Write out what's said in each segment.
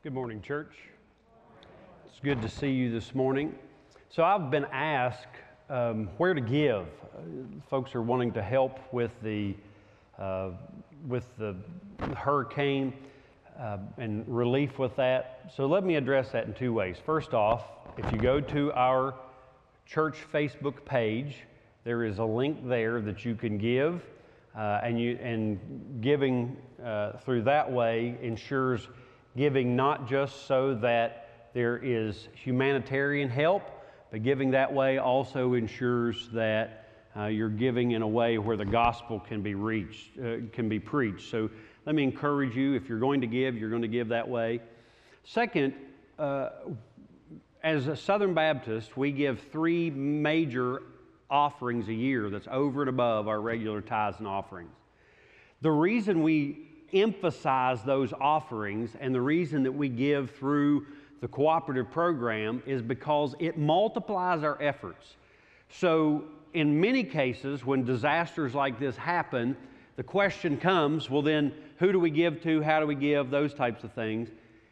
Good morning, church. It's good to see you this morning. So I've been asked where to give. Folks are wanting to help with the hurricane and relief with that. So let me address that in two ways. First off, if you go to our church Facebook page, there is a link there that you can give, and giving through that way ensures giving not just so that there is humanitarian help, but giving that way also ensures that you're giving in a way where the gospel can be preached. So let me encourage you, if you're going to give that way. Second, as a Southern Baptist, we give three major offerings a year that's over and above our regular tithes and offerings. The reason we emphasize those offerings and the reason that we give through the cooperative program is because it multiplies our efforts. So in many cases, when disasters like this happen, the question comes, well then, who do we give to? How do we give? Those types of things.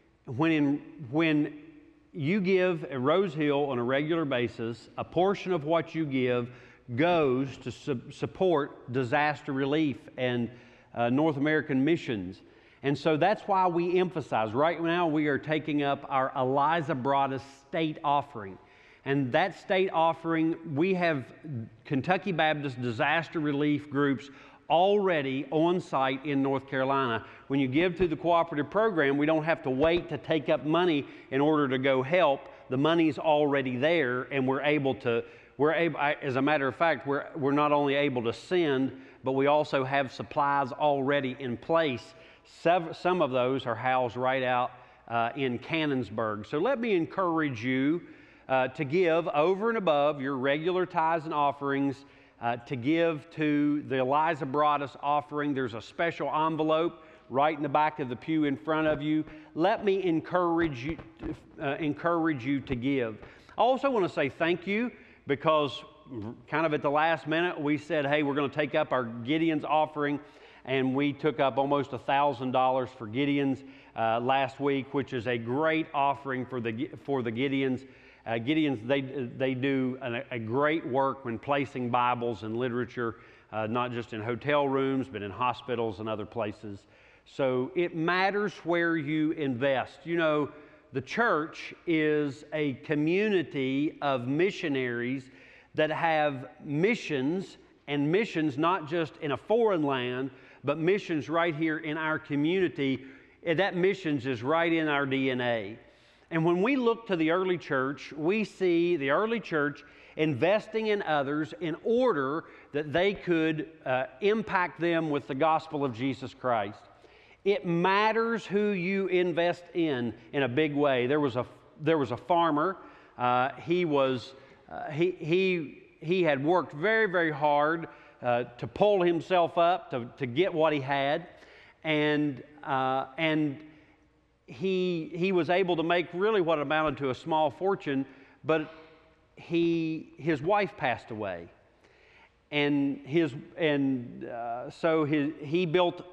When you give at Rose Hill on a regular basis, a portion of what you give goes to support disaster relief and North American missions. And so that's why we emphasize. Right now we are taking up our Eliza Broadus state offering. And that state offering, we have Kentucky Baptist disaster relief groups already on site in North Carolina. When you give through the cooperative program, we don't have to wait to take up money in order to go help. The money's already there, and as a matter of fact, we're not only able to send, but we also have supplies already in place. Some of those are housed right out in Cannonsburg. So let me encourage you to give over and above your regular tithes and offerings, to give to the Eliza Broadus offering. There's a special envelope right in the back of the pew in front of you. Let me encourage you to give. I also want to say thank you, because kind of at the last minute we said, hey, we're going to take up our Gideon's offering, and we took up almost $1,000 for Gideon's last week, which is a great offering for the Gideons. Gideons, they do a great work when placing Bibles and literature, not just in hotel rooms, but in hospitals and other places. So it matters where you invest. You know, the church is a community of missionaries that have missions, and missions not just in a foreign land, but missions right here in our community. And that missions is right in our DNA. And when we look to the early church, we see the early church investing in others in order that they could impact them with the gospel of Jesus Christ. It matters who you invest in a big way. There was a farmer. He had worked very, very hard to pull himself up to get what he had, and he was able to make really what amounted to a small fortune, but his wife passed away, and so he built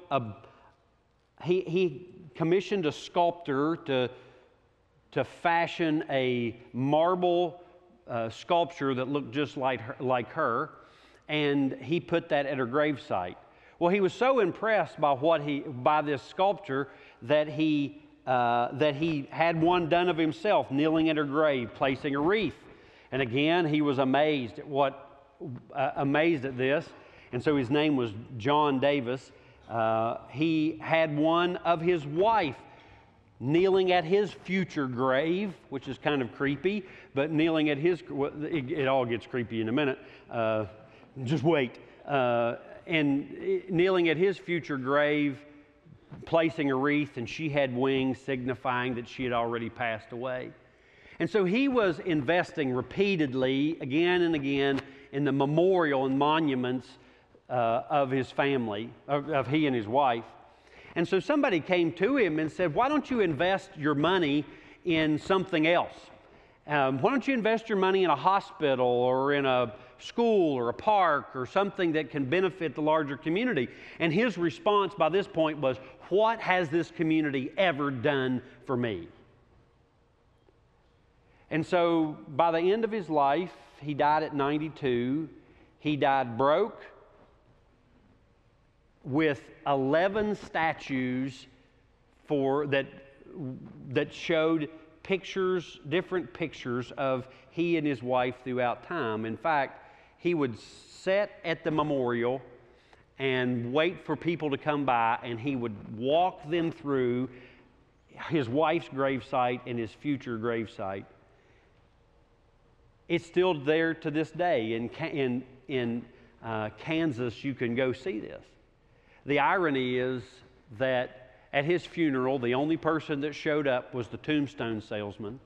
he commissioned a sculptor to fashion a marble sculpture that looked just like her, and he put that at her gravesite. Well, he was so impressed by this sculpture that he had one done of himself, kneeling at her grave, placing a wreath. And again, he was amazed at this, and so his name was John Davis. He had one of his wife kneeling at his future grave, which is kind of creepy, but kneeling at it all gets creepy in a minute. Just wait. And kneeling at his future grave, placing a wreath, and she had wings, signifying that she had already passed away. And so he was investing repeatedly, again and again, in the memorial and monuments of his family, of he and his wife. And so somebody came to him and said, why don't you invest your money in something else? Why don't you invest your money in a hospital or in a school or a park or something that can benefit the larger community? And his response by this point was, what has this community ever done for me? And so by the end of his life, he died at 92. He died broke with 11 statues that showed pictures, different pictures of he and his wife throughout time. In fact, he would sit at the memorial and wait for people to come by, and he would walk them through his wife's gravesite and his future gravesite. It's still there to this day. In Kansas, you can go see this. The irony is that at his funeral, the only person that showed up was the tombstone salesman,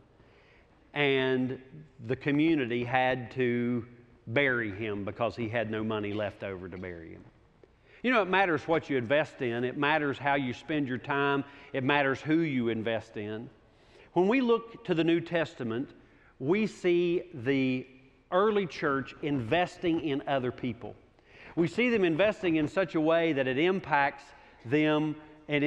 and the community had to bury him because he had no money left over to bury him. You know, it matters what you invest in. It matters how you spend your time. It matters who you invest in. When we look to the New Testament, we see the early church investing in other people. We see them investing in such a way that it impacts them, and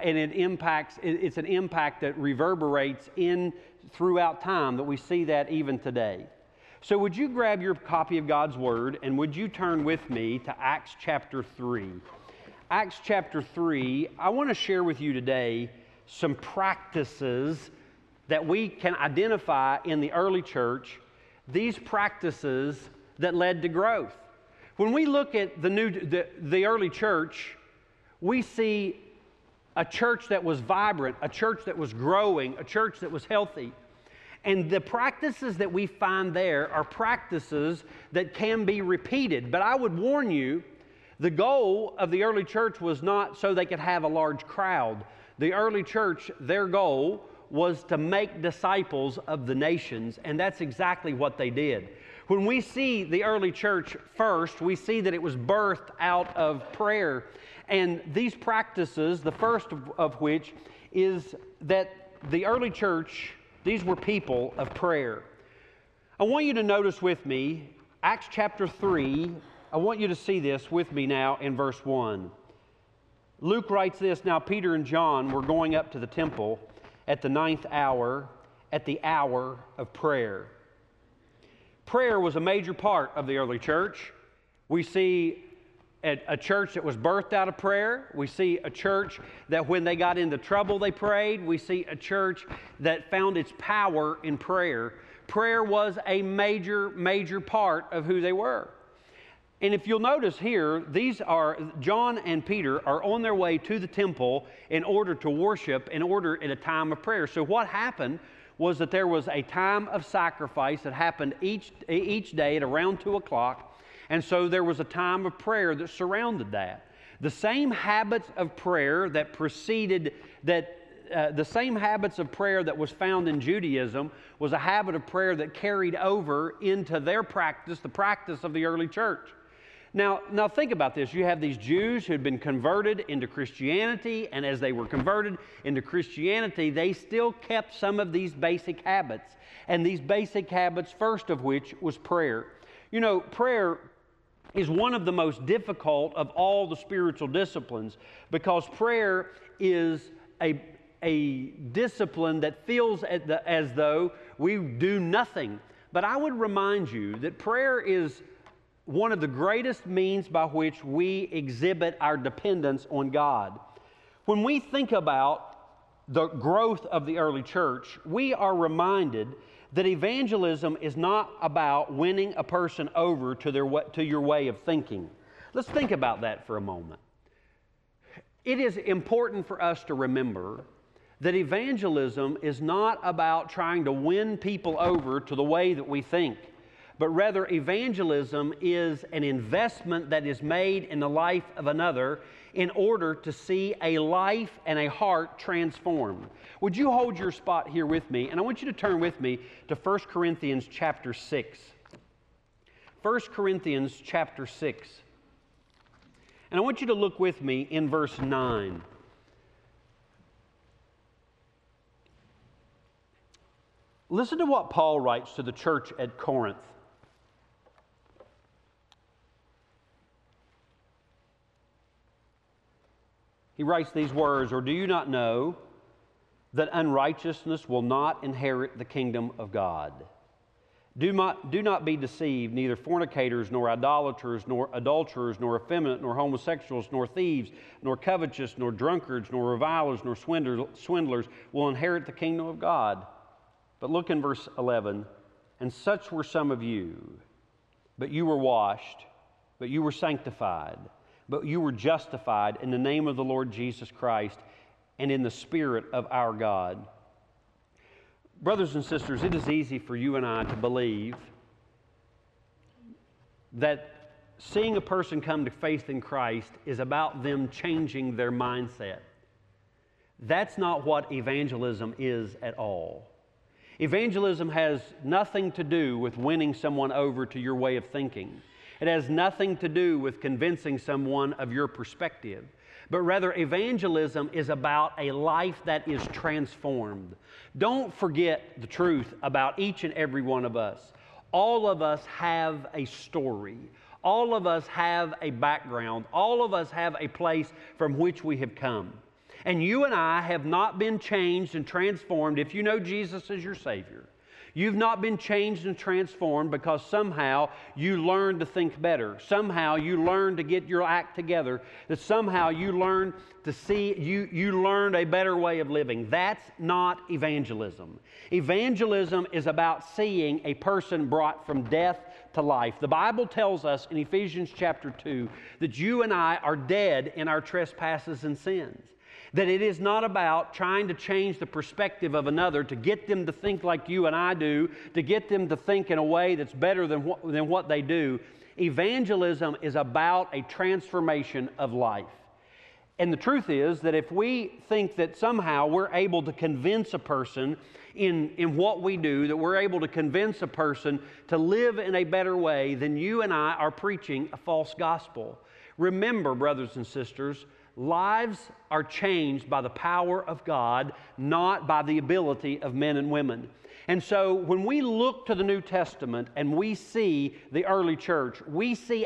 it's an impact that reverberates throughout time, that we see that even today. So would you grab your copy of God's Word, and would you turn with me to Acts chapter 3? Acts chapter 3, I want to share with you today some practices that we can identify in the early church, these practices that led to growth. When we look at the early church, we see a church that was vibrant, a church that was growing, a church that was healthy. And the practices that we find there are practices that can be repeated. But I would warn you, the goal of the early church was not so they could have a large crowd. The early church, their goal was to make disciples of the nations, and that's exactly what they did. When we see the early church first, we see that it was birthed out of prayer. And these practices, the first of which is that the early church, these were people of prayer. I want you to notice with me, Acts chapter 3, I want you to see this with me now in verse 1. Luke writes this, "Now Peter and John were going up to the temple at the 9th hour, at the hour of prayer." Prayer was a major part of the early church. We see a church that was birthed out of prayer. We see a church that when they got into trouble, they prayed. We see a church that found its power in prayer. Prayer was a major, major part of who they were. And if you'll notice here, John and Peter are on their way to the temple in order to worship, in a time of prayer. So what happened was that there was a time of sacrifice that happened each day at around 2 o'clock. And so there was a time of prayer that surrounded that. The same habits of prayer that the same habits of prayer that was found in Judaism was a habit of prayer that carried over into their practice, the practice of the early church. Now think about this. You have these Jews who had been converted into Christianity, and as they were converted into Christianity, they still kept some of these basic habits. And these basic habits, first of which was prayer. You know, prayer is one of the most difficult of all the spiritual disciplines, because prayer is a discipline that feels as though we do nothing. But I would remind you that prayer is one of the greatest means by which we exhibit our dependence on God. When we think about the growth of the early church, we are reminded that evangelism is not about winning a person over to your way of thinking. Let's think about that for a moment. It is important for us to remember that evangelism is not about trying to win people over to the way that we think, but rather evangelism is an investment that is made in the life of another in order to see a life and a heart transformed. Would you hold your spot here with me? And I want you to turn with me to 1 Corinthians chapter 6. 1 Corinthians chapter 6. And I want you to look with me in verse 9. Listen to what Paul writes to the church at Corinth. he writes these words, "Or do you not know that unrighteousness will not inherit the kingdom of God? Do not be deceived, neither fornicators, nor idolaters, nor adulterers, nor effeminate, nor homosexuals, nor thieves, nor covetous, nor drunkards, nor revilers, nor swindlers will inherit the kingdom of God." But look in verse 11, "And such were some of you, but you were washed, but you were sanctified, but you were justified in the name of the Lord Jesus Christ and in the Spirit of our God." Brothers and sisters, it is easy for you and I to believe that seeing a person come to faith in Christ is about them changing their mindset. That's not what evangelism is at all. Evangelism has nothing to do with winning someone over to your way of thinking. It has nothing to do with convincing someone of your perspective. But rather, evangelism is about a life that is transformed. Don't forget the truth about each and every one of us. All of us have a story. All of us have a background. All of us have a place from which we have come. And you and I have not been changed and transformed if you know Jesus as your Savior. You've not been changed and transformed because somehow you learned to think better. Somehow you learned to get your act together. That somehow you learned to see, you learned a better way of living. That's not evangelism. Evangelism is about seeing a person brought from death to life. The Bible tells us in Ephesians chapter 2 that you and I are dead in our trespasses and sins. That it is not about trying to change the perspective of another to get them to think like you and I do, to get them to think in a way that's better than what they do. Evangelism is about a transformation of life. And the truth is that if we think that somehow we're able to convince a person in what we do, that we're able to convince a person to live in a better way, then you and I are preaching a false gospel. Remember, brothers and sisters, lives are changed by the power of God, not by the ability of men and women. And so when we look to the New Testament and we see the early church, we see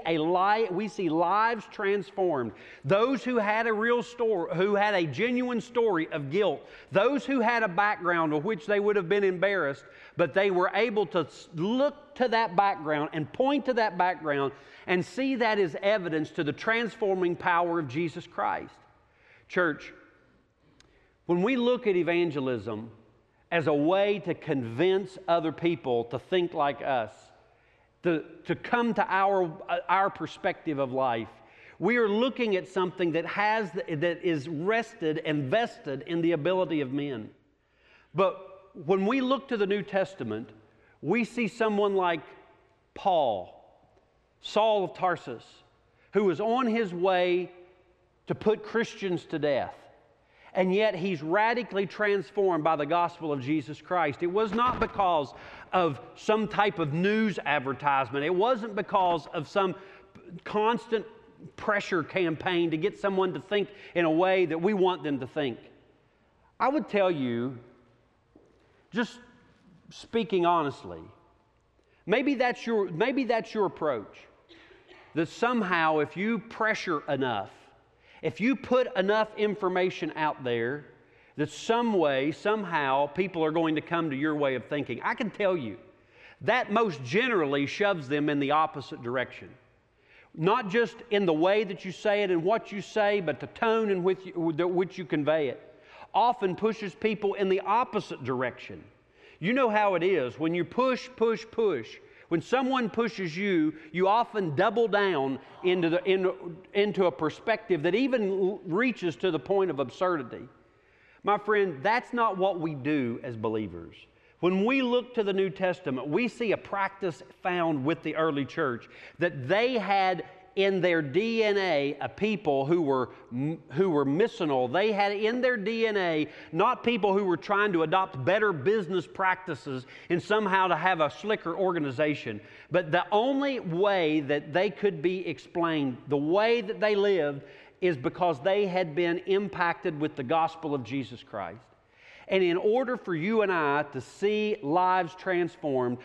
lives transformed. Those who had a real story, who had a genuine story of guilt, those who had a background of which they would have been embarrassed, but they were able to look to that background and point to that background and see that as evidence to the transforming power of Jesus Christ. Church, when we look at evangelism as a way to convince other people to think like us, to come to our perspective of life, we are looking at something that is rested and vested in the ability of men. But when we look to the New Testament, we see someone like Paul, Saul of Tarsus, who was on his way to put Christians to death. And yet he's radically transformed by the gospel of Jesus Christ. It was not because of some type of news advertisement. It wasn't because of some constant pressure campaign to get someone to think in a way that we want them to think. I would tell you, just speaking honestly, maybe that's your approach. That somehow if you pressure enough, if you put enough information out there, that some way, somehow, people are going to come to your way of thinking. I can tell you, that most generally shoves them in the opposite direction. Not just in the way that you say it and what you say, but the tone in which you convey it. Often pushes people in the opposite direction. You know how it is. When you push, when someone pushes you, you often double down into a perspective that even reaches to the point of absurdity. My friend, that's not what we do as believers. When we look to the New Testament, we see a practice found with the early church that they had in their DNA a people who were missional. They had in their DNA not people who were trying to adopt better business practices and somehow to have a slicker organization. But the only way that they could be explained, the way that they lived, is because they had been impacted with the gospel of Jesus Christ. And in order for you and I to see lives transformed,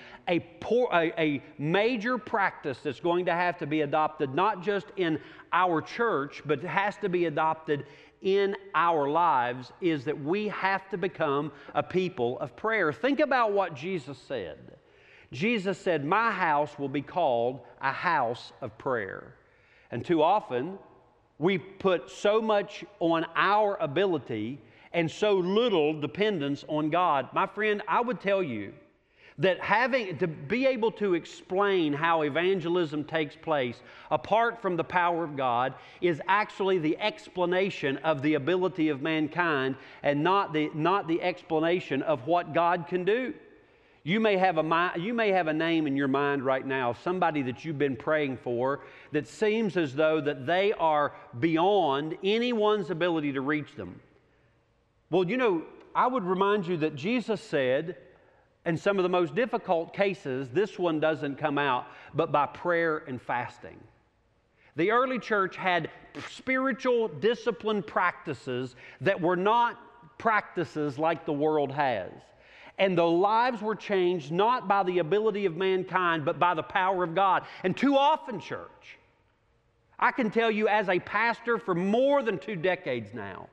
a major practice that's going to have to be adopted, not just in our church, but it has to be adopted in our lives is that we have to become a people of prayer. Think about what Jesus said. Jesus said, "My house will be called a house of prayer." And too often, we put so much on our ability and so little dependence on God. My friend, I would tell you that having to be able to explain how evangelism takes place apart from the power of God is actually the explanation of the ability of mankind and not the explanation of what God can do. You may have a name in your mind right now, somebody that you've been praying for that seems as though that they are beyond anyone's ability to reach them. Well, I would remind you that Jesus said, in some of the most difficult cases, this one doesn't come out, but by prayer and fasting. The early church had spiritual discipline practices that were not practices like the world has. And the lives were changed not by the ability of mankind, but by the power of God. And too often, church, I can tell you as a pastor for more than 2 decades now,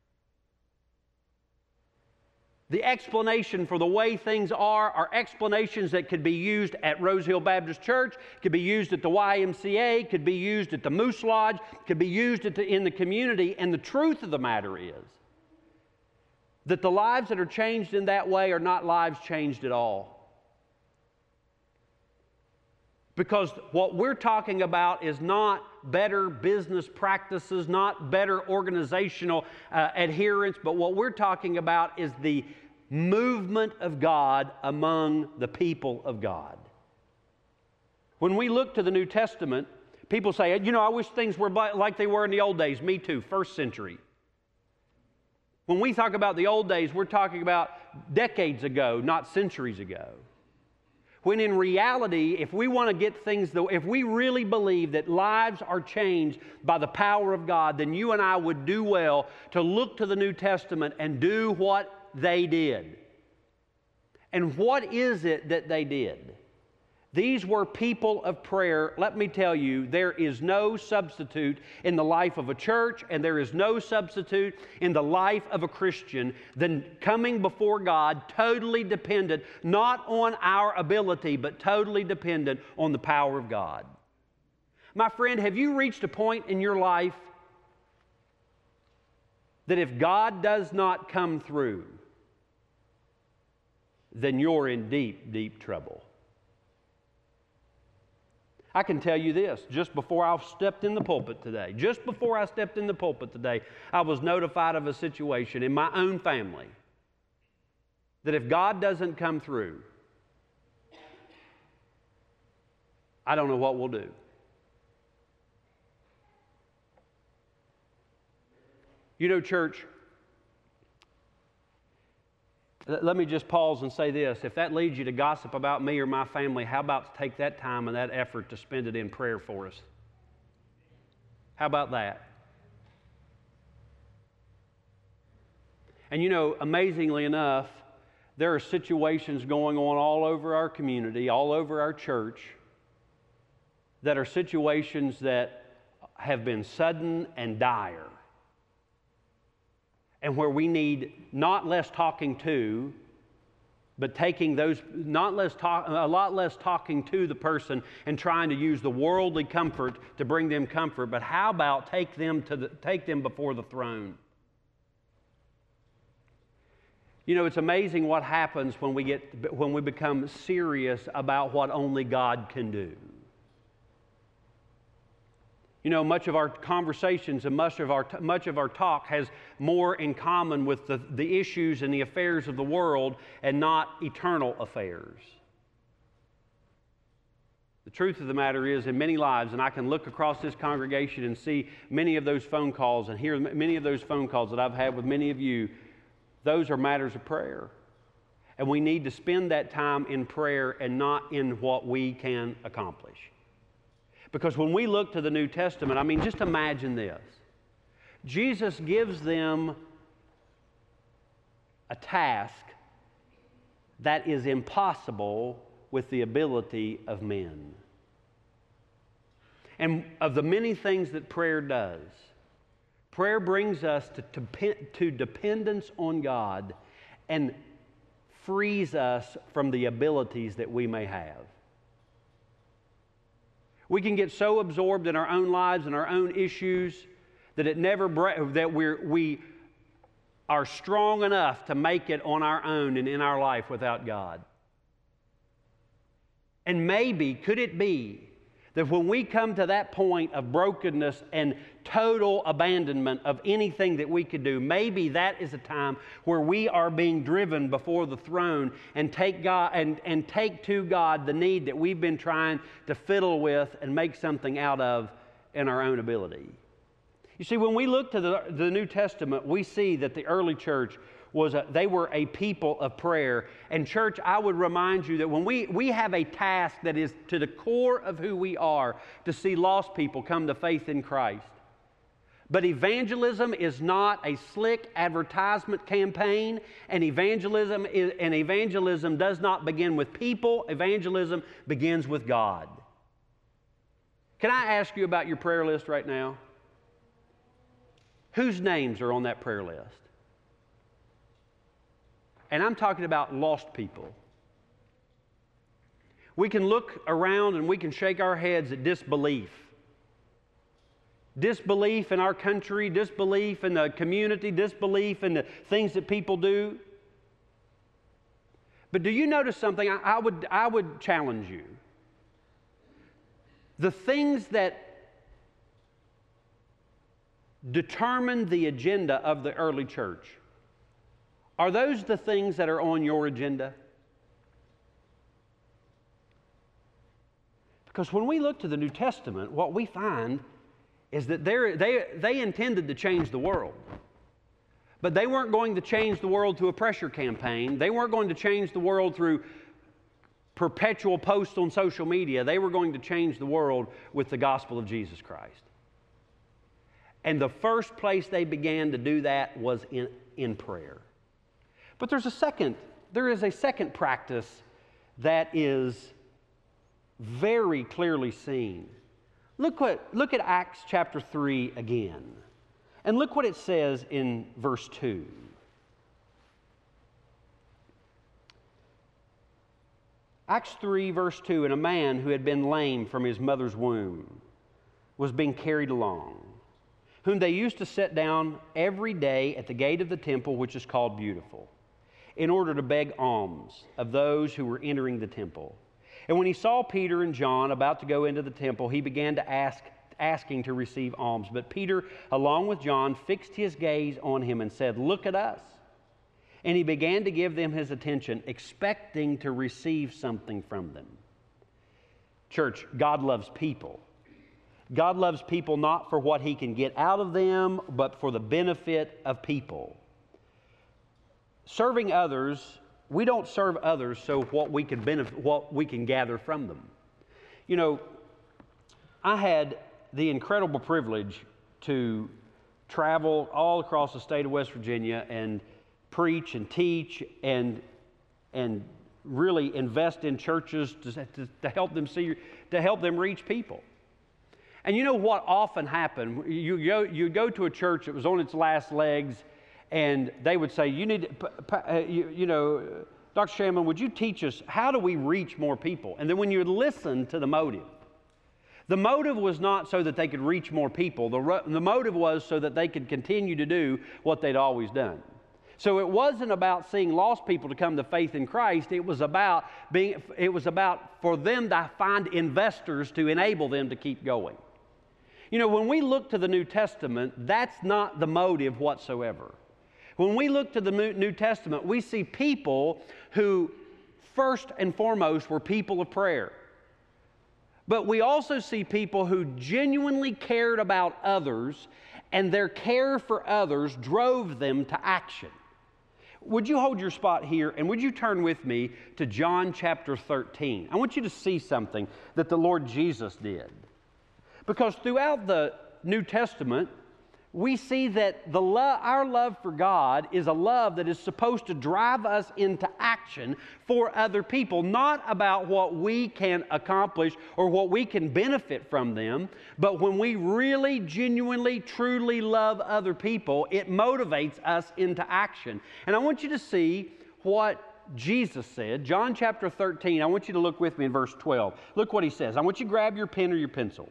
the explanation for the way things are explanations that could be used at Rose Hill Baptist Church, could be used at the YMCA, could be used at the Moose Lodge, could be used in the community. And the truth of the matter is that the lives that are changed in that way are not lives changed at all. Because what we're talking about is not better business practices, not better organizational adherence, but what we're talking about is the movement of God among the people of God. When we look to the New Testament, people say, I wish things were like they were in the old days. Me too, first century. When we talk about the old days, we're talking about decades ago, not centuries ago. When in reality, if we want to get things, if we really believe that lives are changed by the power of God, then you and I would do well to look to the New Testament and do what they did. And what is it that they did? These were people of prayer. Let me tell you, there is no substitute in the life of a church, and there is no substitute in the life of a Christian than coming before God totally dependent, not on our ability, but totally dependent on the power of God. My friend, have you reached a point in your life that if God does not come through, then you're in deep, deep trouble? I can tell you this, just before I stepped in the pulpit today, I was notified of a situation in my own family that if God doesn't come through, I don't know what we'll do. Church, let me just pause and say this. If that leads you to gossip about me or my family, how about take that time and that effort to spend it in prayer for us? How about that? And amazingly enough, there are situations going on all over our community, all over our church, that are situations that have been sudden and dire. And where we need not less talking to, but taking those, a lot less talking to the person and trying to use the worldly comfort to bring them comfort. But how about take them before the throne? It's amazing what happens when we become serious about what only God can do. Much of our conversations and much of our talk has more in common with the issues and the affairs of the world and not eternal affairs. The truth of the matter is, in many lives, and I can look across this congregation and see many of those phone calls and hear many of those phone calls that I've had with many of you, those are matters of prayer. And we need to spend that time in prayer and not in what we can accomplish. Because when we look to the New Testament, just imagine this. Jesus gives them a task that is impossible with the ability of men. And of the many things that prayer does, Prayer brings us to dependence on God and frees us from the abilities that we may have. We can get so absorbed in our own lives and our own issues that we are strong enough to make it on our own and in our life without God. And maybe, could it be that when we come to that point of brokenness and total abandonment of anything that we could do, maybe that is a time where we are being driven before the throne and take to God the need that we've been trying to fiddle with and make something out of in our own ability. You see, when we look to the New Testament, we see that the early church they were a people of prayer. And church, I would remind you that when we have a task that is to the core of who we are, to see lost people come to faith in Christ. But evangelism is not a slick advertisement campaign, and evangelism does not begin with people. Evangelism begins with God. Can I ask you about your prayer list right now? Whose names are on that prayer list? And I'm talking about lost people. We can look around and we can shake our heads at disbelief. Disbelief in our country, disbelief in the community, disbelief in the things that people do. But do you notice something? I would challenge you. The things that determined the agenda of the early church, are those the things that are on your agenda? Because when we look to the New Testament, what we find is that they intended to change the world. But they weren't going to change the world through a pressure campaign. They weren't going to change the world through perpetual posts on social media. They were going to change the world with the gospel of Jesus Christ. And the first place they began to do that was in prayer. But there is a second practice that is very clearly seen. Look at Acts chapter 3 again. And look what it says in verse 2. Acts 3 verse 2, and a man who had been lame from his mother's womb was being carried along, whom they used to set down every day at the gate of the temple, which is called Beautiful, in order to beg alms of those who were entering the temple. And when he saw Peter and John about to go into the temple, he began to asking to receive alms. But Peter, along with John, fixed his gaze on him and said, "Look at us." And he began to give them his attention, expecting to receive something from them. Church, God loves people. God loves people not for what he can get out of them, but for the benefit of people. Serving others, we don't serve others so what we can gather from them. You know, I had the incredible privilege to travel all across the state of West Virginia and preach and teach and really invest in churches to help them reach people. And you know what often happened? You go to a church that was on its last legs, and they would say, Dr. Shamlin, would you teach us, how do we reach more people? And then when you listen to the motive was not so that they could reach more people. The motive was so that they could continue to do what they'd always done. So it wasn't about seeing lost people to come to faith in Christ. It was about for them to find investors to enable them to keep going. You know, when we look to the New Testament, that's not the motive whatsoever. When we look to the New Testament, we see people who first and foremost were people of prayer. But we also see people who genuinely cared about others, and their care for others drove them to action. Would you hold your spot here, and would you turn with me to John chapter 13? I want you to see something that the Lord Jesus did. Because throughout the New Testament, we see that our love for God is a love that is supposed to drive us into action for other people, not about what we can accomplish or what we can benefit from them, but when we really, genuinely, truly love other people, it motivates us into action. And I want you to see what Jesus said. John chapter 13, I want you to look with me in verse 12. Look what he says. I want you to grab your pen or your pencil.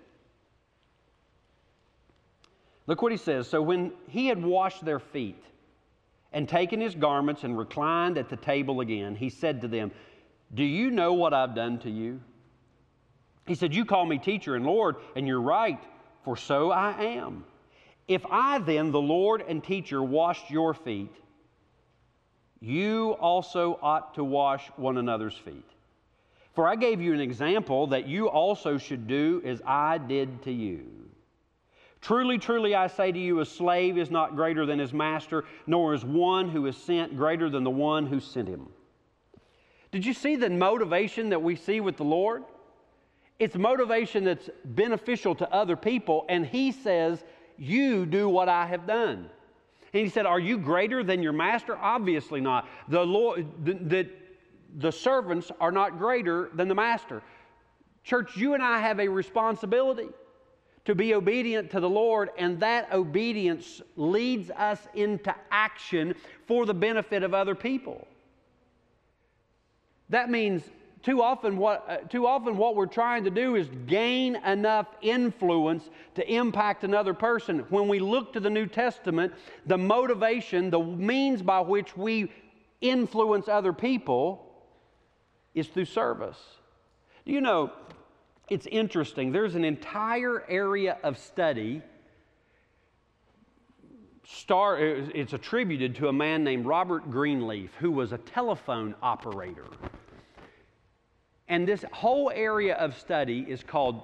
Look what he says. So when he had washed their feet and taken his garments and reclined at the table again, he said to them, "Do you know what I've done to you?" He said, "You call me teacher and Lord, and you're right, for so I am. If I then, the Lord and teacher, washed your feet, you also ought to wash one another's feet. For I gave you an example that you also should do as I did to you. Truly, truly, I say to you, a slave is not greater than his master, nor is one who is sent greater than the one who sent him." Did you see the motivation that we see with the Lord? It's motivation that's beneficial to other people, and he says, "You do what I have done." And he said, "Are you greater than your master?" Obviously not. The servants are not greater than the master. Church, you and I have a responsibility to be obedient to the Lord, and that obedience leads us into action for the benefit of other people. That means too often what we're trying to do is gain enough influence to impact another person. When we look to the New Testament, the motivation, the means by which we influence other people is through service. You know, it's interesting. There's an entire area of study. It's attributed to a man named Robert Greenleaf, who was a telephone operator. And this whole area of study is called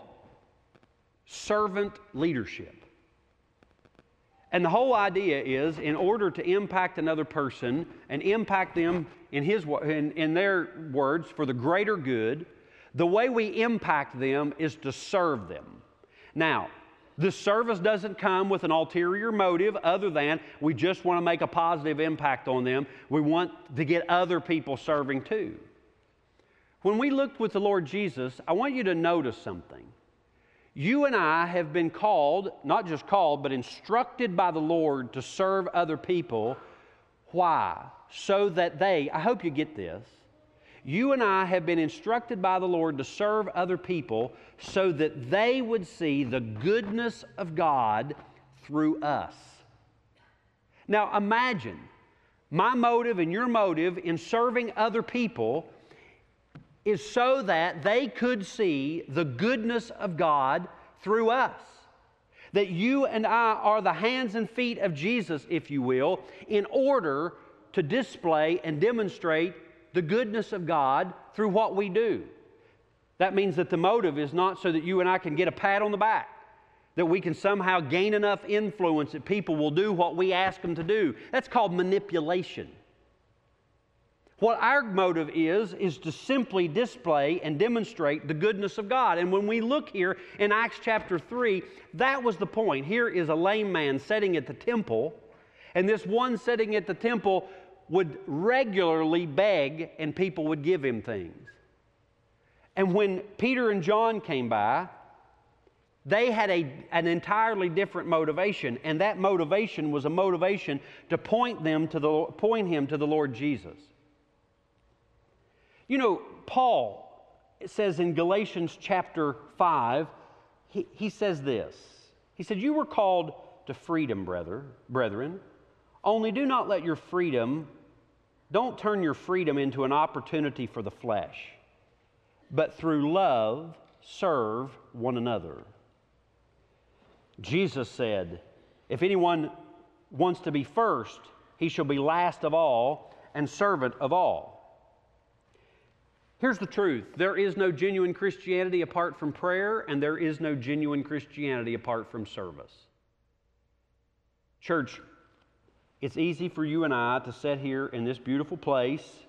servant leadership. And the whole idea is, in order to impact another person and impact them in their words for the greater good, the way we impact them is to serve them. Now, the service doesn't come with an ulterior motive other than we just want to make a positive impact on them. We want to get other people serving too. When we looked with the Lord Jesus, I want you to notice something. You and I have been called, not just called, but instructed by the Lord to serve other people. Why? So that I hope you get this, you and I have been instructed by the Lord to serve other people so that they would see the goodness of God through us. Now imagine, my motive and your motive in serving other people is so that they could see the goodness of God through us. That you and I are the hands and feet of Jesus, if you will, in order to display and demonstrate the goodness of God through what we do. That means that the motive is not so that you and I can get a pat on the back, that we can somehow gain enough influence that people will do what we ask them to do. That's called manipulation. What our motive is to simply display and demonstrate the goodness of God. And when we look here in Acts chapter 3, that was the point. Here is a lame man sitting at the temple, and this one sitting at the temple would regularly beg, and people would give him things. And when Peter and John came by, they had an entirely different motivation, and that motivation was a motivation to point him to the Lord Jesus. You know, Paul, it says in Galatians chapter 5, he says this. He said, "You were called to freedom, brethren, only do not let your freedom, don't turn your freedom into an opportunity for the flesh, but through love serve one another." Jesus said, "If anyone wants to be first, he shall be last of all and servant of all." Here's the truth. There is no genuine Christianity apart from prayer, and there is no genuine Christianity apart from service. Church, it's easy for you and I to sit here in this beautiful place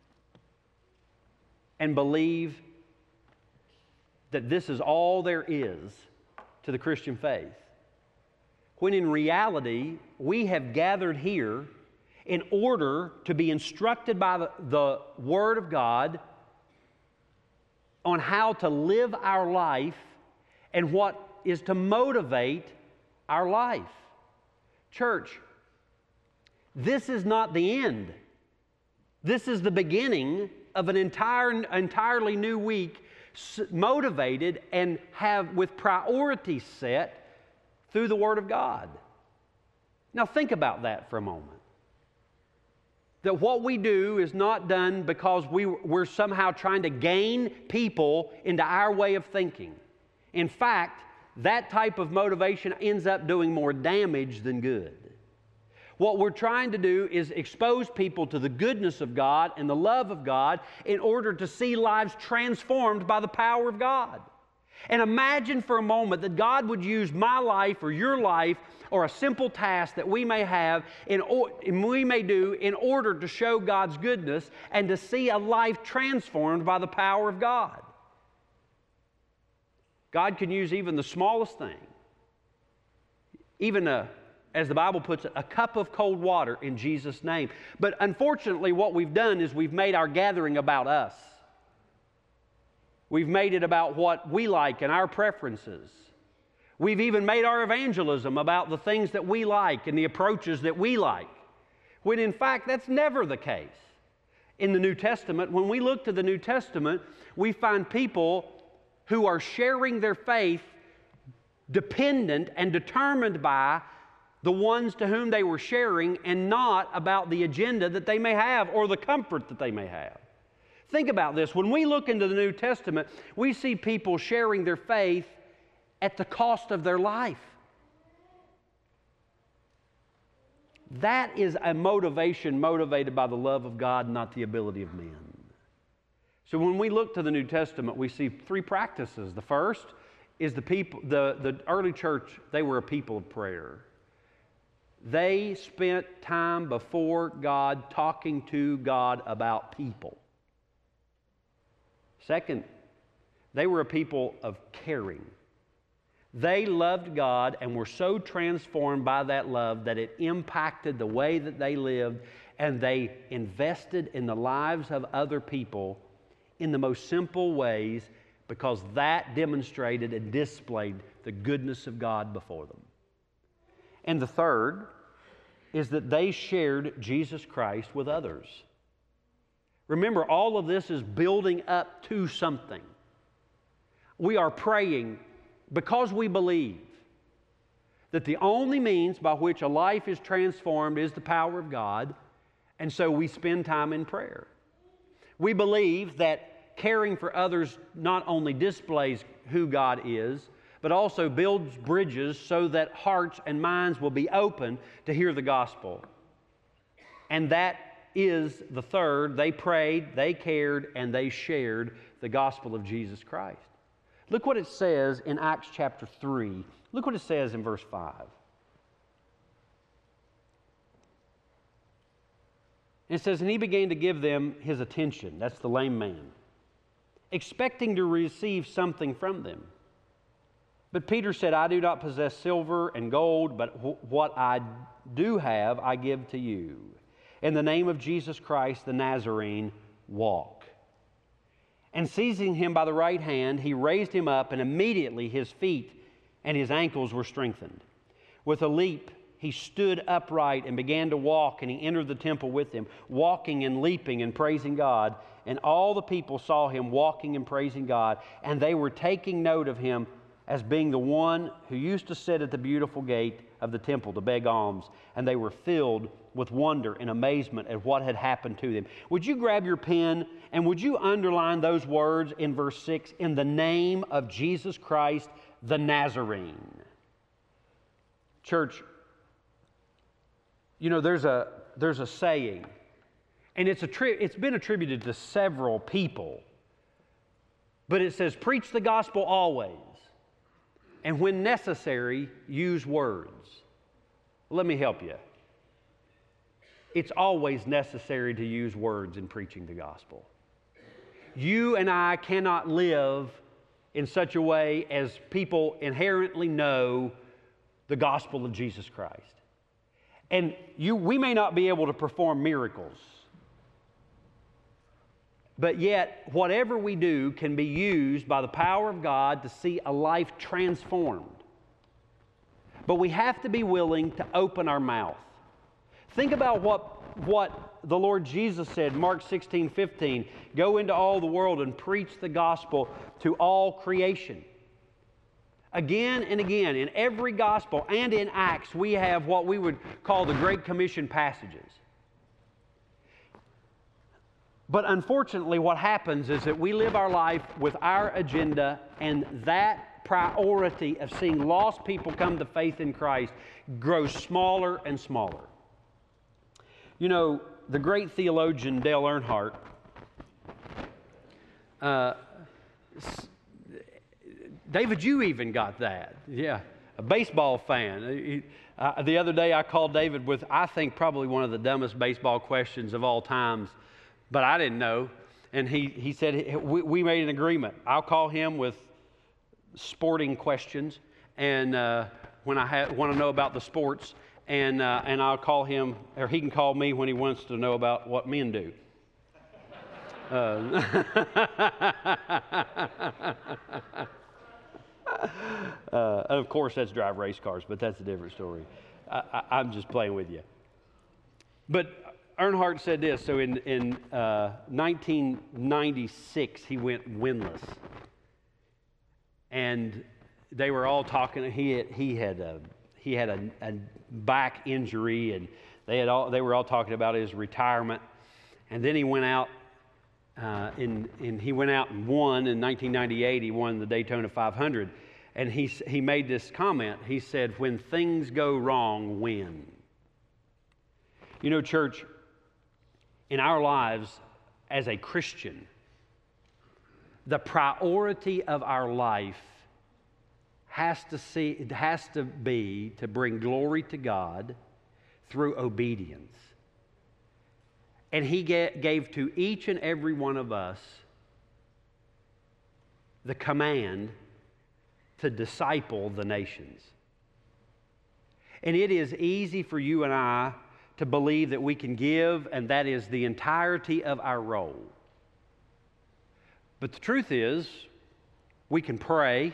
and believe that this is all there is to the Christian faith. when in reality we have gathered here in order to be instructed by the Word of God on how to live our life and what is to motivate our life. Church, this is not the end. This is the beginning of an entirely new week, motivated and with priorities set through the Word of God. Now think about that for a moment. That what we do is not done because we're somehow trying to gain people into our way of thinking. In fact, that type of motivation ends up doing more damage than good. What we're trying to do is expose people to the goodness of God and the love of God in order to see lives transformed by the power of God. And imagine for a moment that God would use my life or your life or a simple task that we may have and we may do in order to show God's goodness and to see a life transformed by the power of God. God can use even the smallest thing, even as the Bible puts it, a cup of cold water in Jesus' name. But unfortunately, what we've done is we've made our gathering about us. We've made it about what we like and our preferences. We've even made our evangelism about the things that we like and the approaches that we like, when in fact that's never the case. In the New Testament, when we look to the New Testament, we find people who are sharing their faith dependent and determined by the ones to whom they were sharing and not about the agenda that they may have or the comfort that they may have. Think about this. When we look into the New Testament, we see people sharing their faith at the cost of their life. That is a motivation motivated by the love of God, not the ability of men. So when we look to the New Testament, we see three practices. The first is the early church, they were a people of prayer. They spent time before God talking to God about people. Second, they were a people of caring. They loved God and were so transformed by that love that it impacted the way that they lived, and they invested in the lives of other people in the most simple ways because that demonstrated and displayed the goodness of God before them. And the third is that they shared Jesus Christ with others. Remember, all of this is building up to something. We are praying because we believe that the only means by which a life is transformed is the power of God, and so we spend time in prayer. We believe that caring for others not only displays who God is, but also builds bridges so that hearts and minds will be open to hear the gospel. And that is the third. They prayed, they cared, and they shared the gospel of Jesus Christ. Look what it says in Acts chapter 3. Look what it says in verse 5. It says, "And he began to give them his attention," that's the lame man, "expecting to receive something from them. But Peter said, I do not possess silver and gold, but what I do have I give to you. In the name of Jesus Christ the Nazarene, walk. And seizing him by the right hand, he raised him up, and immediately his feet and his ankles were strengthened. With a leap, he stood upright and began to walk, and he entered the temple with them, walking and leaping and praising God. And all the people saw him walking and praising God, and they were taking note of him as being the one who used to sit at the beautiful gate of the temple to beg alms. And they were filled with wonder and amazement at what had happened to them." Would you grab your pen and would you underline those words in verse 6? In the name of Jesus Christ the Nazarene. Church, you know, there's a saying, and it's been attributed to several people, but it says, preach the gospel always, and when necessary, use words. Let me help you. It's always necessary to use words in preaching the gospel. You and I cannot live in such a way as people inherently know the gospel of Jesus Christ. And we may not be able to perform miracles, but yet whatever we do can be used by the power of God to see a life transformed. But we have to be willing to open our mouth. Think about what the Lord Jesus said, Mark 16:15, go into all the world and preach the gospel to all creation. Again and again, in every gospel and in Acts, we have what we would call the Great Commission passages. But unfortunately, what happens is that we live our life with our agenda, and that priority of seeing lost people come to faith in Christ grows smaller and smaller. You know, the great theologian Dale Earnhardt, David, you even got that. Yeah, a baseball fan. The other day I called David with, I think, probably one of the dumbest baseball questions of all times, but I didn't know. And he said, we made an agreement. I'll call him with sporting questions, and when I want to know about the sports, and I'll call him, or he can call me when he wants to know about what men do. Of course, that's drive race cars, but that's a different story. I'm just playing with you. But Earnhardt said this. So in 1996, he went winless, and they were all talking. He had a back injury, and they were all talking about his retirement. And then he went out. He went out and won in 1998. He won the Daytona 500, and he made this comment. He said, "When things go wrong, win." You know, church, in our lives as a Christian, the priority of our life has to be to bring glory to God through obedience. And He gave to each and every one of us the command to disciple the nations. And it is easy for you and I to believe that we can give, and that is the entirety of our role. But the truth is, we can pray,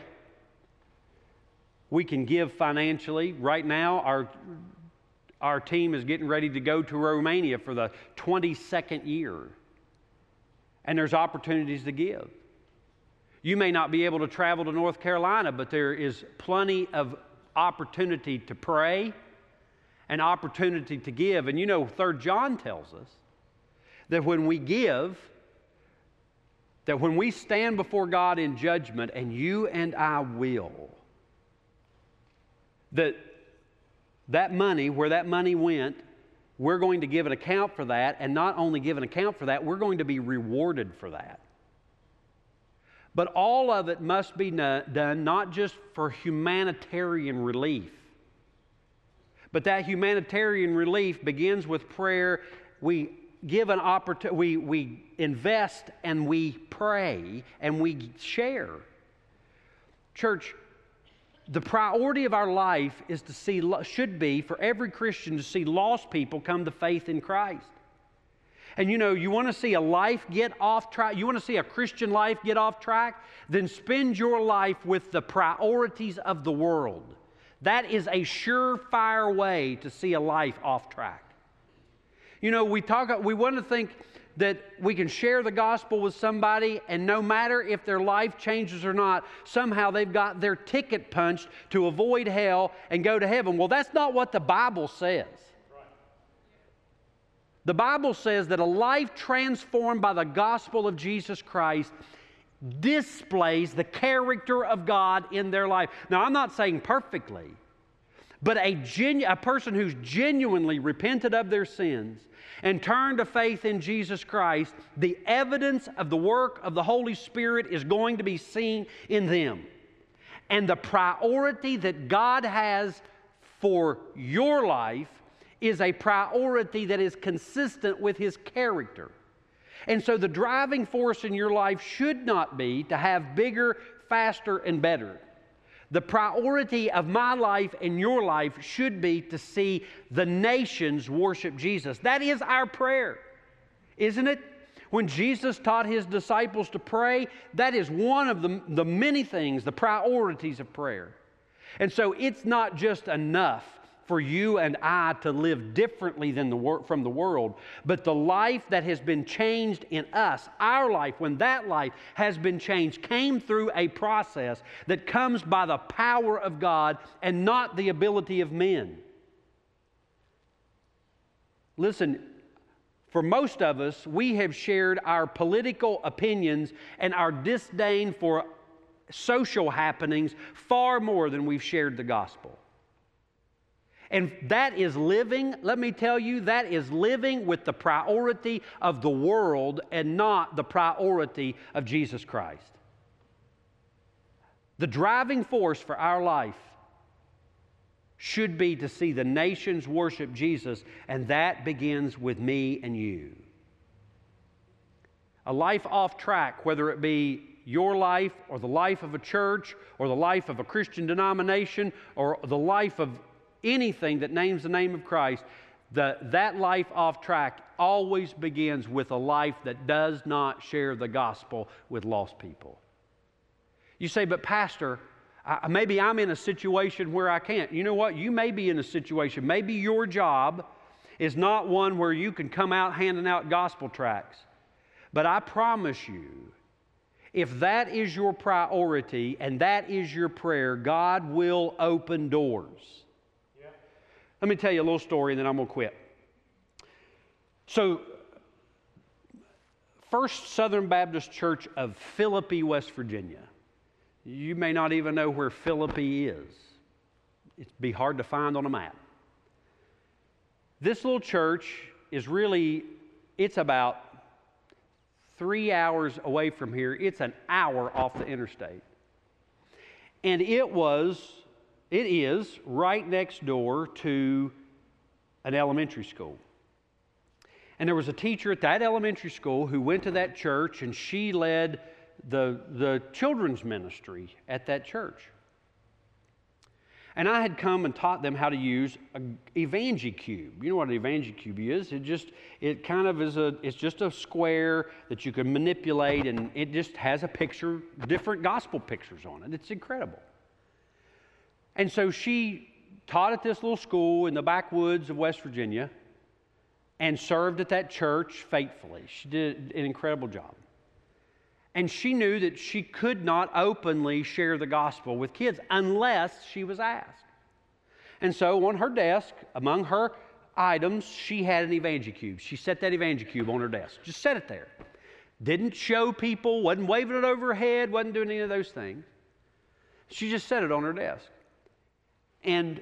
we can give financially. Right now, our team is getting ready to go to Romania for the 22nd year. And there's opportunities to give. You may not be able to travel to North Carolina, but there is plenty of opportunity to pray and opportunity to give. And you know, 3 John tells us that when we give, that when we stand before God in judgment, and you and I will, that money, where that money went, we're going to give an account for that, and not only give an account for that, we're going to be rewarded for that. But all of it must be done not just for humanitarian relief, but that humanitarian relief begins with prayer. We give an opportunity, we invest, and we pray, and we share. Church, the priority of our life is should be for every Christian to see lost people come to faith in Christ. And you know, you want to see a life get off track, you want to see a Christian life get off track, then spend your life with the priorities of the world. That is a surefire way to see a life off track. You know, we want to think that we can share the gospel with somebody, and no matter if their life changes or not, somehow they've got their ticket punched to avoid hell and go to heaven. Well, that's not what the Bible says. The Bible says that a life transformed by the gospel of Jesus Christ displays the character of God in their life. Now, I'm not saying perfectly, but a person who's genuinely repented of their sins and turned to faith in Jesus Christ, the evidence of the work of the Holy Spirit is going to be seen in them. And the priority that God has for your life is a priority that is consistent with His character. And so the driving force in your life should not be to have bigger, faster, and better. The priority of my life and your life should be to see the nations worship Jesus. That is our prayer, isn't it? When Jesus taught His disciples to pray, that is one of the many things, the priorities of prayer. And so it's not just enough for you and I to live differently than from the world, but the life that has been changed in us, our life, when that life has been changed, came through a process that comes by the power of God and not the ability of men. Listen, for most of us, we have shared our political opinions and our disdain for social happenings far more than we've shared the gospel. And that is living, let me tell you, that is living with the priority of the world and not the priority of Jesus Christ. The driving force for our life should be to see the nations worship Jesus, and that begins with me and you. A life off track, whether it be your life or the life of a church or the life of a Christian denomination or the life of anything that names the name of Christ, that life off track always begins with a life that does not share the gospel with lost people. You say, but Pastor, maybe I'm in a situation where I can't. You know what? You may be in a situation. Maybe your job is not one where you can come out handing out gospel tracts. But I promise you, if that is your priority and that is your prayer, God will open doors. Yeah. Let me tell you a little story and then I'm going to quit. So, First Southern Baptist Church of Philippi, West Virginia. You may not even know where Philippi is. It'd be hard to find on a map. This little church is really, it's about 3 hours away from here. It's an hour off the interstate. And it is right next door to an elementary school. And there was a teacher at that elementary school who went to that church, and she led the children's ministry at that church. And I had come and taught them how to use an EvangeCube. You know what an EvangeCube is? It's just a square that you can manipulate, and it just has a picture, different gospel pictures on it. It's incredible. And so she taught at this little school in the backwoods of West Virginia and served at that church faithfully. She did an incredible job. And she knew that she could not openly share the gospel with kids unless she was asked. And so on her desk, among her items, she had an EvangeCube. She set that EvangeCube on her desk. Just set it there. Didn't show people, wasn't waving it over her head, wasn't doing any of those things. She just set it on her desk. And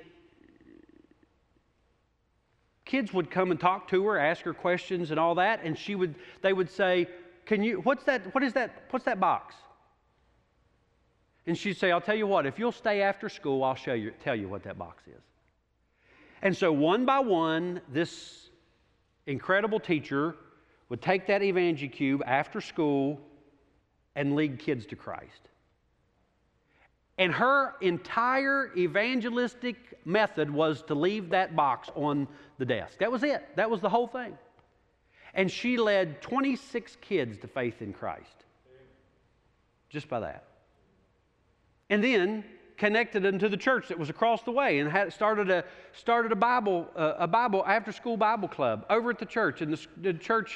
kids would come and talk to her, ask her questions and all that, and they would say, what's that box? And she'd say, I'll tell you what, if you'll stay after school, I'll tell you what that box is. And so one by one, this incredible teacher would take that EvangeCube after school and lead kids to Christ. And her entire evangelistic method was to leave that box on the desk. That was it. That was the whole thing. And she led 26 kids to faith in Christ. Just by that. And then connected them to the church that was across the way and started a Bible after-school Bible club over at the church. And the church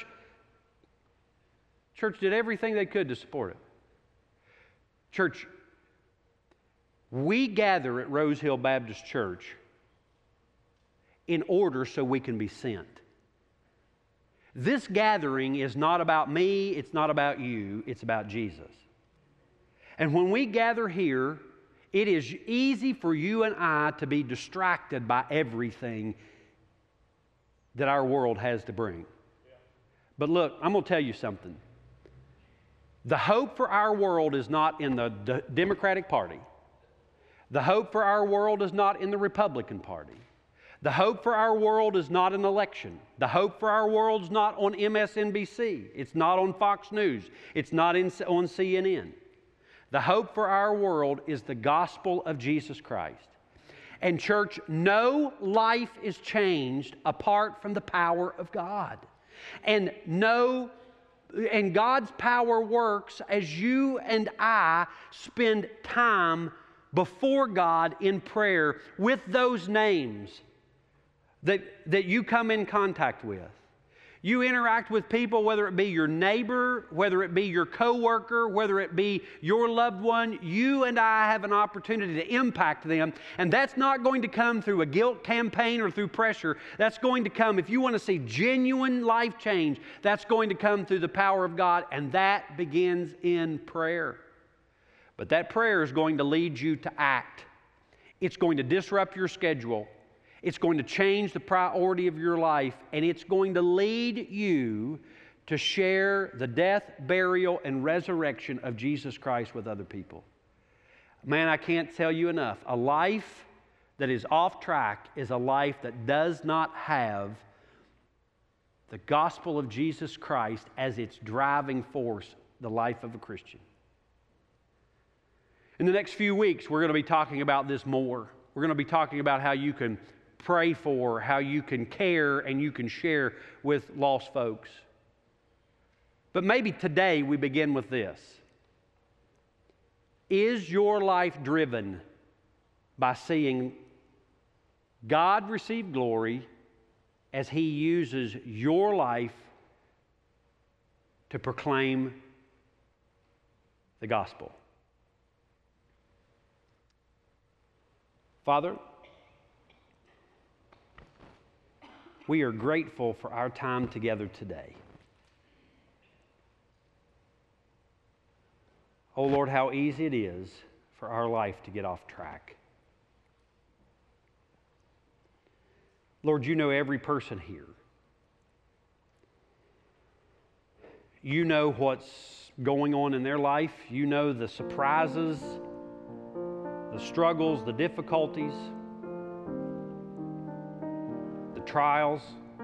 did everything they could to support it. Church, we gather at Rose Hill Baptist Church in order so we can be sent. This gathering is not about me, it's not about you, it's about Jesus. And when we gather here, it is easy for you and I to be distracted by everything that our world has to bring. But look, I'm going to tell you something. The hope for our world is not in the Democratic Party. The hope for our world is not in the Republican Party. The hope for our world is not an election. The hope for our world is not on MSNBC. It's not on Fox News. It's not on CNN. The hope for our world is the gospel of Jesus Christ. And church, no life is changed apart from the power of God. And God's power works as you and I spend time before God in prayer with those names that you come in contact with. You interact with people, whether it be your neighbor, whether it be your coworker, whether it be your loved one, you and I have an opportunity to impact them. And that's not going to come through a guilt campaign or through pressure. That's going to come, if you want to see genuine life change, that's going to come through the power of God, and that begins in prayer. But that prayer is going to lead you to act. It's going to disrupt your schedule. It's going to change the priority of your life, and it's going to lead you to share the death, burial, and resurrection of Jesus Christ with other people. Man, I can't tell you enough. A life that is off track is a life that does not have the gospel of Jesus Christ as its driving force, the life of a Christian. In the next few weeks, we're going to be talking about this more. We're going to be talking about how you can pray for, how you can care and you can share with lost folks. But maybe today we begin with this. Is your life driven by seeing God receive glory as He uses your life to proclaim the gospel? Father, we are grateful for our time together today. Oh Lord, how easy it is for our life to get off track. Lord, you know every person here. You know what's going on in their life. You know the surprises, the struggles, the difficulties, trials.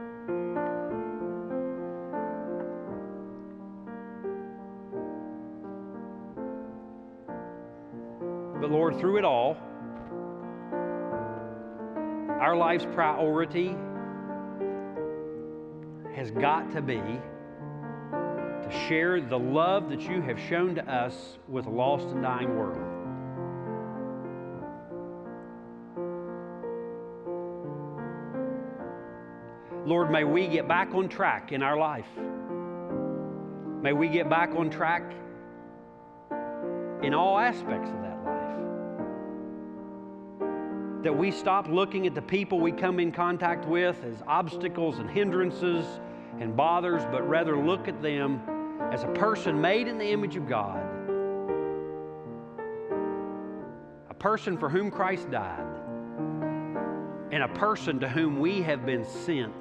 But Lord, through it all, our life's priority has got to be to share the love that you have shown to us with a lost and dying world. Lord, may we get back on track in our life. May we get back on track in all aspects of that life. That we stop looking at the people we come in contact with as obstacles and hindrances and bothers, but rather look at them as a person made in the image of God. A person for whom Christ died. And a person to whom we have been sent.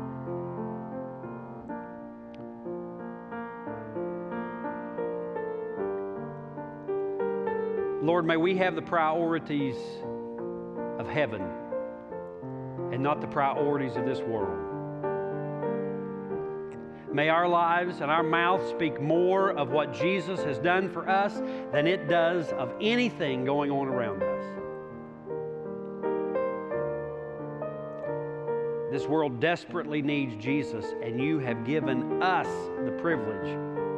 Lord, may we have the priorities of heaven and not the priorities of this world. May our lives and our mouths speak more of what Jesus has done for us than it does of anything going on around us. This world desperately needs Jesus, and you have given us the privilege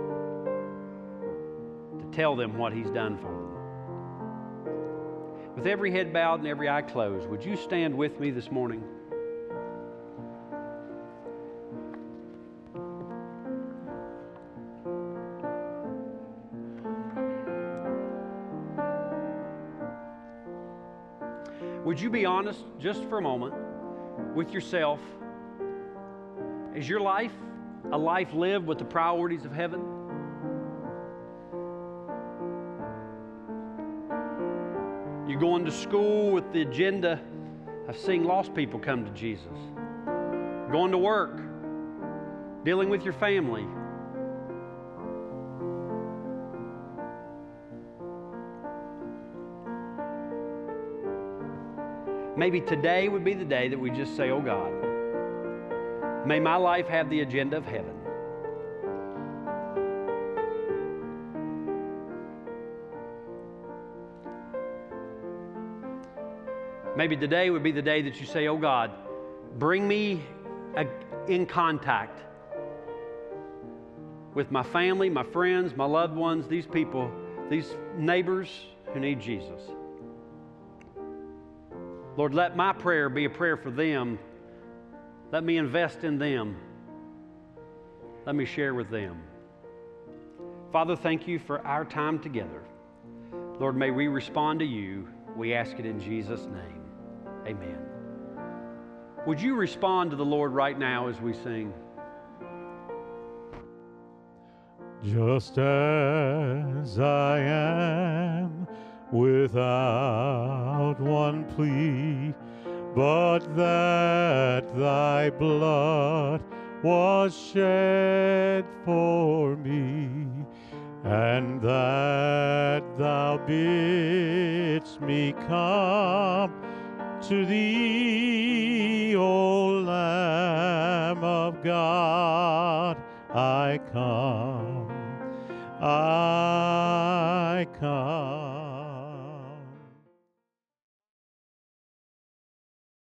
to tell them what He's done for them. With every head bowed and every eye closed, would you stand with me this morning? Would you be honest just for a moment with yourself? Is your life a life lived with the priorities of heaven? You're going to school with the agenda of seeing lost people come to Jesus. Going to work, dealing with your family. Maybe today would be the day that we just say, oh God, may my life have the agenda of heaven. Maybe today would be the day that you say, oh God, bring me in contact with my family, my friends, my loved ones, these people, these neighbors who need Jesus. Lord, let my prayer be a prayer for them. Let me invest in them. Let me share with them. Father, thank you for our time together. Lord, may we respond to you. We ask it in Jesus' name. Amen. Would you respond to the Lord right now as we sing? Just as I am, without one plea, but that thy blood was shed for me, and that thou bidst me come to thee, O Lamb of God, I come, I come.